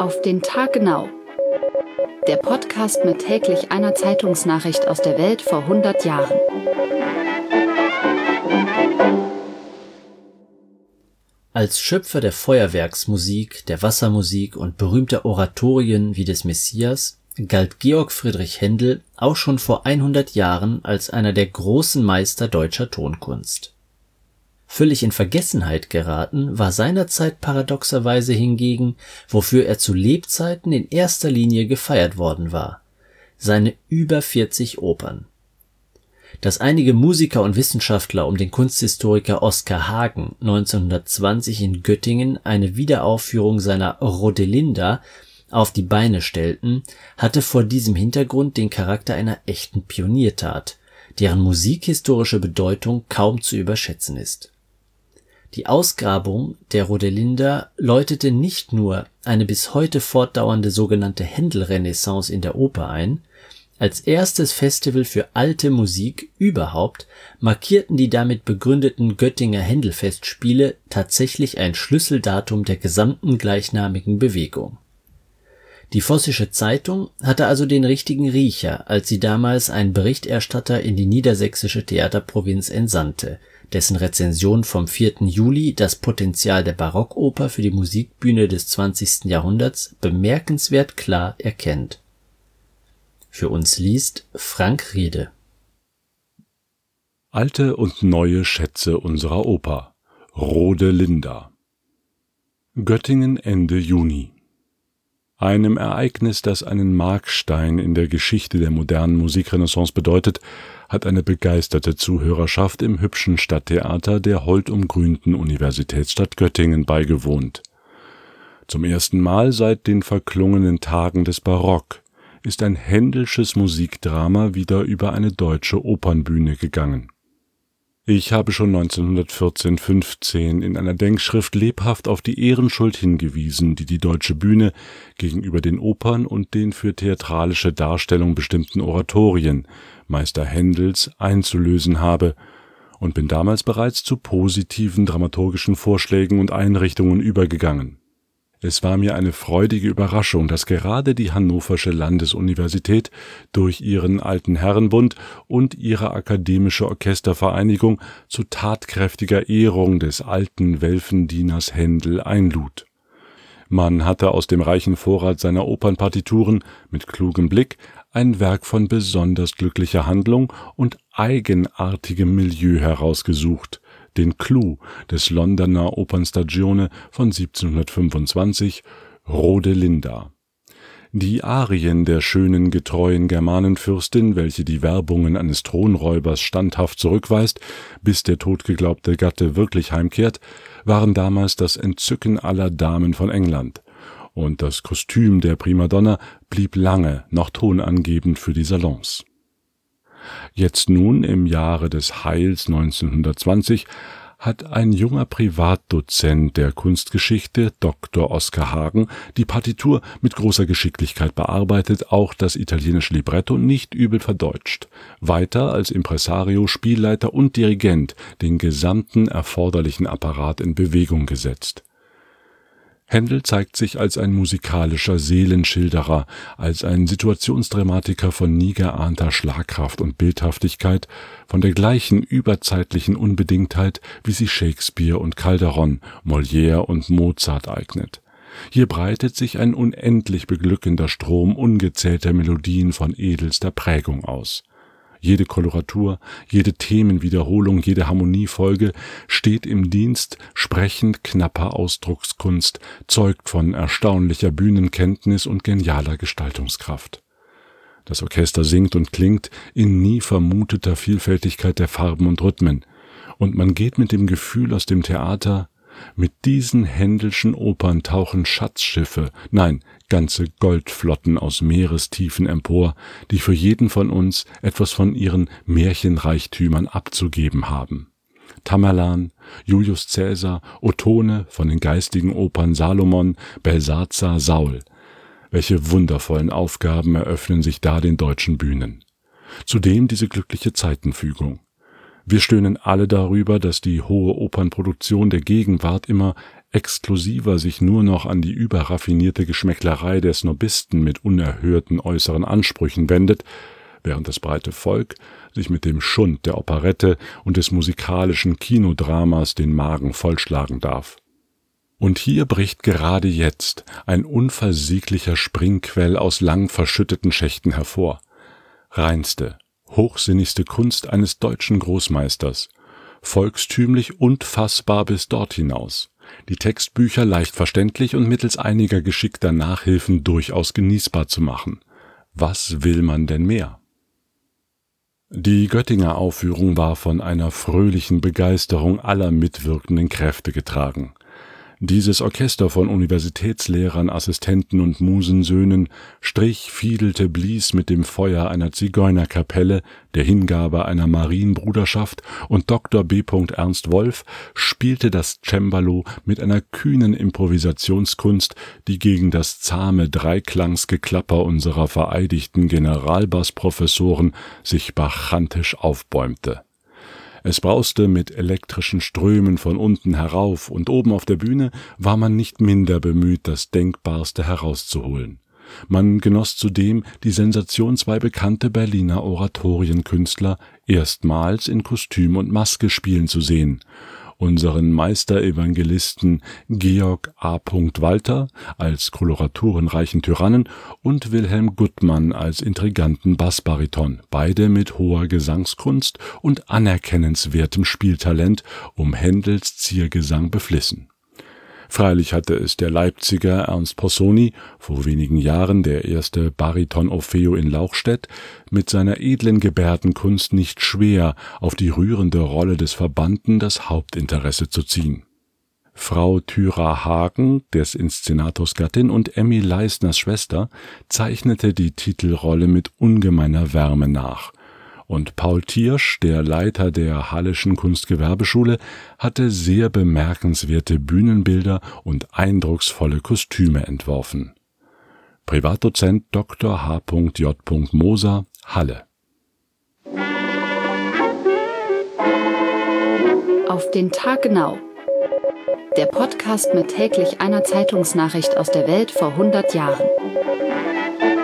Auf den Tag genau. Der Podcast mit täglich einer Zeitungsnachricht aus der Welt vor 100 Jahren. Als Schöpfer der Feuerwerksmusik, der Wassermusik und berühmter Oratorien wie des Messias galt Georg Friedrich Händel auch schon vor 100 Jahren als einer der großen Meister deutscher Tonkunst. Völlig in Vergessenheit geraten war seinerzeit paradoxerweise hingegen, wofür er zu Lebzeiten in erster Linie gefeiert worden war: seine über 40 Opern. Dass einige Musiker und Wissenschaftler um den Kunsthistoriker Oskar Hagen 1920 in Göttingen eine Wiederaufführung seiner Rodelinda auf die Beine stellten, hatte vor diesem Hintergrund den Charakter einer echten Pioniertat, deren musikhistorische Bedeutung kaum zu überschätzen ist. Die Ausgrabung der Rodelinda läutete nicht nur eine bis heute fortdauernde sogenannte Händel-Renaissance in der Oper ein. Als erstes Festival für alte Musik überhaupt markierten die damit begründeten Göttinger Händel-Festspiele tatsächlich ein Schlüsseldatum der gesamten gleichnamigen Bewegung. Die Vossische Zeitung hatte also den richtigen Riecher, als sie damals einen Berichterstatter in die niedersächsische Theaterprovinz entsandte, dessen Rezension vom 4. Juli das Potenzial der Barockoper für die Musikbühne des 20. Jahrhunderts bemerkenswert klar erkennt. Für uns liest Frank Riede. Alte und neue Schätze unserer Oper. Rodelinda. Göttingen Ende Juni. Einem Ereignis, das einen Markstein in der Geschichte der modernen Musikrenaissance bedeutet, hat eine begeisterte Zuhörerschaft im hübschen Stadttheater der holdumgrünten Universitätsstadt Göttingen beigewohnt. Zum ersten Mal seit den verklungenen Tagen des Barock ist ein Händelsches Musikdrama wieder über eine deutsche Opernbühne gegangen. Ich habe schon 1914/15 in einer Denkschrift lebhaft auf die Ehrenschuld hingewiesen, die die deutsche Bühne gegenüber den Opern und den für theatralische Darstellung bestimmten Oratorien Meister Händels einzulösen habe, und bin damals bereits zu positiven dramaturgischen Vorschlägen und Einrichtungen übergegangen. Es war mir eine freudige Überraschung, dass gerade die Hannoversche Landesuniversität durch ihren Alten Herrenbund und ihre akademische Orchestervereinigung zu tatkräftiger Ehrung des alten Welfendieners Händel einlud. Man hatte aus dem reichen Vorrat seiner Opernpartituren mit klugem Blick ein Werk von besonders glücklicher Handlung und eigenartigem Milieu herausgesucht, den Clou des Londoner Opernstagione von 1725, Rodelinda. Die Arien der schönen, getreuen Germanenfürstin, welche die Werbungen eines Thronräubers standhaft zurückweist, bis der totgeglaubte Gatte wirklich heimkehrt, waren damals das Entzücken aller Damen von England, und das Kostüm der Primadonna blieb lange noch tonangebend für die Salons. Jetzt nun, im Jahre des Heils 1920, hat ein junger Privatdozent der Kunstgeschichte, Dr. Oskar Hagen, die Partitur mit großer Geschicklichkeit bearbeitet, auch das italienische Libretto nicht übel verdeutscht, weiter als Impresario, Spielleiter und Dirigent den gesamten erforderlichen Apparat in Bewegung gesetzt. Händel zeigt sich als ein musikalischer Seelenschilderer, als ein Situationsdramatiker von nie geahnter Schlagkraft und Bildhaftigkeit, von der gleichen überzeitlichen Unbedingtheit, wie sie Shakespeare und Calderon, Molière und Mozart eignet. Hier breitet sich ein unendlich beglückender Strom ungezählter Melodien von edelster Prägung aus. Jede Koloratur, jede Themenwiederholung, jede Harmoniefolge steht im Dienst sprechend knapper Ausdruckskunst, zeugt von erstaunlicher Bühnenkenntnis und genialer Gestaltungskraft. Das Orchester singt und klingt in nie vermuteter Vielfältigkeit der Farben und Rhythmen, und man geht mit dem Gefühl aus dem Theater: Mit diesen Händelschen Opern tauchen Schatzschiffe, nein, ganze Goldflotten aus Meerestiefen empor, die für jeden von uns etwas von ihren Märchenreichtümern abzugeben haben. Tamerlan, Julius Caesar, Ottone von den geistigen Opern Salomon, Belsazar, Saul. Welche wundervollen Aufgaben eröffnen sich da den deutschen Bühnen. Zudem diese glückliche Zeitenfügung. Wir stöhnen alle darüber, dass die hohe Opernproduktion der Gegenwart immer exklusiver sich nur noch an die überraffinierte Geschmäcklerei der Snobisten mit unerhörten äußeren Ansprüchen wendet, während das breite Volk sich mit dem Schund der Operette und des musikalischen Kinodramas den Magen vollschlagen darf. Und hier bricht gerade jetzt ein unversieglicher Springquell aus lang verschütteten Schächten hervor. Reinste, hochsinnigste Kunst eines deutschen Großmeisters, volkstümlich und fassbar bis dort hinaus, die Textbücher leicht verständlich und mittels einiger geschickter Nachhilfen durchaus genießbar zu machen. Was will man denn mehr? Die Göttinger Aufführung war von einer fröhlichen Begeisterung aller mitwirkenden Kräfte getragen. Dieses Orchester von Universitätslehrern, Assistenten und Musensöhnen strich, fiedelte, blies mit dem Feuer einer Zigeunerkapelle, der Hingabe einer Marienbruderschaft, und Dr. B. Ernst Wolf spielte das Cembalo mit einer kühnen Improvisationskunst, die gegen das zahme Dreiklangsgeklapper unserer vereidigten Generalbassprofessoren sich bacchantisch aufbäumte. Es brauste mit elektrischen Strömen von unten herauf, und oben auf der Bühne war man nicht minder bemüht, das Denkbarste herauszuholen. Man genoss zudem die Sensation, zwei bekannte Berliner Oratorienkünstler erstmals in Kostüm und Maske spielen zu sehen: unseren Meisterevangelisten Georg A. Walter als koloraturenreichen Tyrannen und Wilhelm Guttmann als intriganten Bassbariton, beide mit hoher Gesangskunst und anerkennenswertem Spieltalent um Händels Ziergesang beflissen. Freilich hatte es der Leipziger Ernst Possoni, vor wenigen Jahren der erste Bariton-Orfeo in Lauchstädt, mit seiner edlen Gebärdenkunst nicht schwer, auf die rührende Rolle des Verbannten das Hauptinteresse zu ziehen. Frau Thyra Hagen, des Inszenators Gattin, und Emmy Leisners Schwester zeichnete die Titelrolle mit ungemeiner Wärme nach. Und Paul Thiersch, der Leiter der Halleschen Kunstgewerbeschule, hatte sehr bemerkenswerte Bühnenbilder und eindrucksvolle Kostüme entworfen. Privatdozent Dr. H.J. Moser, Halle. Auf den Tag genau. Der Podcast mit täglich einer Zeitungsnachricht aus der Welt vor 100 Jahren.